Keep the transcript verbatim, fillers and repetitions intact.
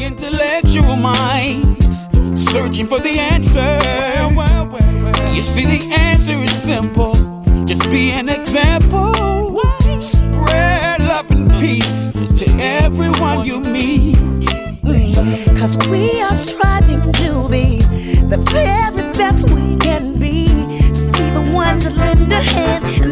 intellectual minds searching for the answer. You see, the answer is simple. Just be an example. Spread love and peace to everyone you meet. Mm. Cause we are striving to be the very best we can be. So be the one to lend a hand